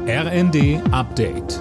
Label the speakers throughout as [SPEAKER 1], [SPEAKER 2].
[SPEAKER 1] RND Update.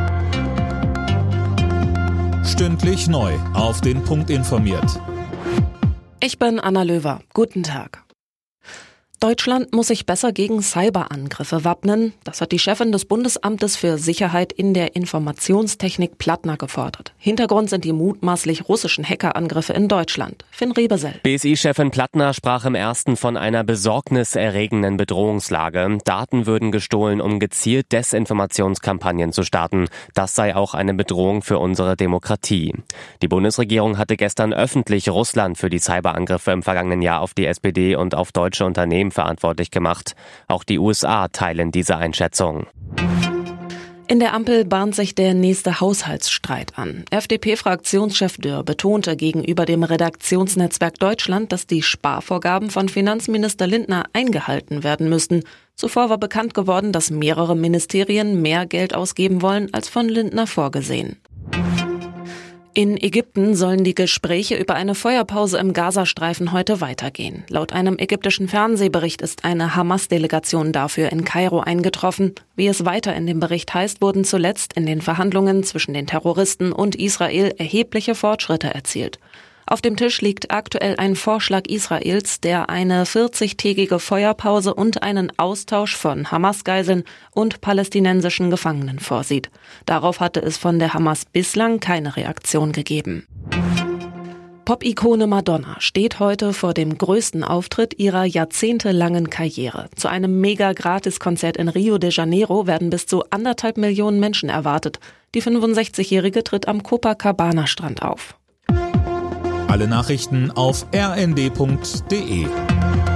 [SPEAKER 1] Stündlich neu auf den Punkt informiert.
[SPEAKER 2] Ich bin Anna Löwer. Guten Tag. Deutschland muss sich besser gegen Cyberangriffe wappnen. Das hat die Chefin des Bundesamtes für Sicherheit in der Informationstechnik Plattner gefordert. Hintergrund sind die mutmaßlich russischen Hackerangriffe in Deutschland. Finn Rebesell.
[SPEAKER 3] BSI-Chefin Plattner sprach im ersten von einer besorgniserregenden Bedrohungslage. Daten würden gestohlen, um gezielt Desinformationskampagnen zu starten. Das sei auch eine Bedrohung für unsere Demokratie. Die Bundesregierung hatte gestern öffentlich Russland für die Cyberangriffe im vergangenen Jahr auf die SPD und auf deutsche Unternehmen verantwortlich gemacht. Auch die USA teilen diese Einschätzung.
[SPEAKER 2] In der Ampel bahnt sich der nächste Haushaltsstreit an. FDP-Fraktionschef Dürr betonte gegenüber dem Redaktionsnetzwerk Deutschland, dass die Sparvorgaben von Finanzminister Lindner eingehalten werden müssten. Zuvor war bekannt geworden, dass mehrere Ministerien mehr Geld ausgeben wollen, als von Lindner vorgesehen. In Ägypten sollen die Gespräche über eine Feuerpause im Gazastreifen heute weitergehen. Laut einem ägyptischen Fernsehbericht ist eine Hamas-Delegation dafür in Kairo eingetroffen. Wie es weiter in dem Bericht heißt, wurden zuletzt in den Verhandlungen zwischen den Terroristen und Israel erhebliche Fortschritte erzielt. Auf dem Tisch liegt aktuell ein Vorschlag Israels, der eine 40-tägige Feuerpause und einen Austausch von Hamas-Geiseln und palästinensischen Gefangenen vorsieht. Darauf hatte es von der Hamas bislang keine Reaktion gegeben. Pop-Ikone Madonna steht heute vor dem größten Auftritt ihrer jahrzehntelangen Karriere. Zu einem Mega-Gratis-Konzert in Rio de Janeiro werden bis zu 1,5 Millionen Menschen erwartet. Die 65-Jährige tritt am Copacabana-Strand auf.
[SPEAKER 1] Alle Nachrichten auf rnd.de.